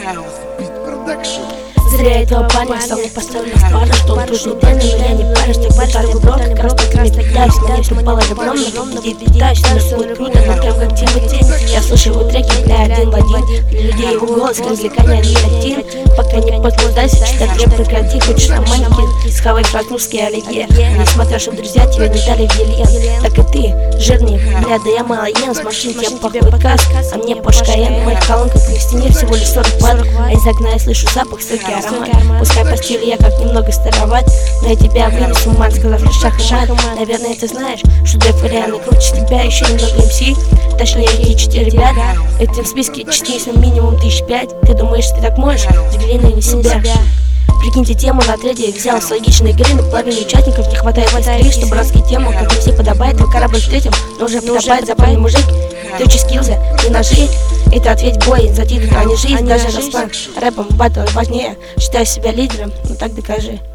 Зря этого парня стал не поставлен в пару, что он трудный день, но я не парюсь, так будто выбрал, как раз такими питаюсь, но не попало ребром, но победить питаюсь, но будет круто, но прям как Тимати. Я слушаю его треки, бля, один в один, для людей его голос, развлекания никотин, пока не подлудайся, читать рэп прекрати, хочешь на манекен, схавай французские аллеги, несмотря, что друзья тебе не дали вельен, так и ты, жирный, бля, да я мало ем, с машин тебе пахнет каск, а мне Porsche Cayenne, в моих колонках в стене всего лишь 40 Вт, а из окна я слышу запах стойки аромат. Пускай по стилю я как немного староват, но я тебя вынесу, ман, сказав лишь шах и мат. Наверное, ты знаешь, что Дэф реально круче тебя, еще немного МС, точнее эти 4 ребята. В этом списке числится минимум 1005. Ты думаешь, ты так можешь? Взгляни на себя. Прикиньте, тему на треде взял с логичной игры, на половине участников не хватает истории, что братские темы, как и все подобает, твой корабль встретим, но уже подобает запальный мужик. Ты учи скиллзы и ножи, это ответь бой за титул, а не жизнь, даже распан. Рэпом батл важнее, считаю себя лидером, но так докажи.